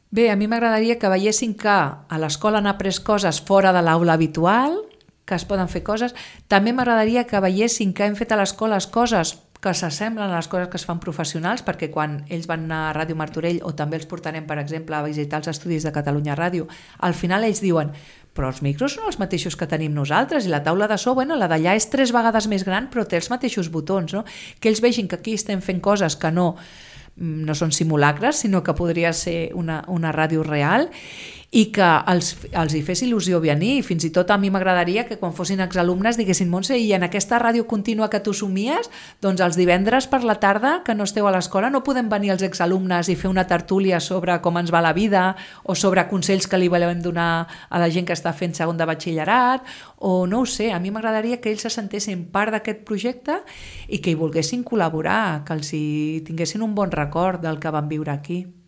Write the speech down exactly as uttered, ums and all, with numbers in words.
Bé, a mi m'agradaria que veiessin que a l'escola han après coses fora de l'aula habitual, que es poden fer coses. També m'agradaria que veiessin que hem fet a l'escola coses que s'assemblen a les coses que es fan professionals, perquè quan ells van anar a Ràdio Martorell, o també els portarem, per exemple, a visitar els estudis de Catalunya Ràdio, al final ells diuen però els micros són els mateixos que tenim nosaltres i la taula de so, bueno, la d'allà és tres vegades més gran però té els mateixos botons, no? Que ells vegin que aquí estem fent coses que no no són simulacres, sinó que podria ser una, una ràdio real i que els, els hi fes il·lusió venir. I fins i tot a mi m'agradaria que quan fossin exalumnes diguessin Montse, i en aquesta ràdio contínua que tu somies, doncs els divendres per la tarda que no esteu a l'escola no podem venir els exalumnes i fer una tertúlia sobre com ens va la vida o sobre consells que li volem donar a la gent que està fent segon de batxillerat o no ho sé, a mi m'agradaria que ells se sentessin part d'aquest projecte i que hi volguessin col·laborar, que els hi tinguessin un bon record del que van viure aquí.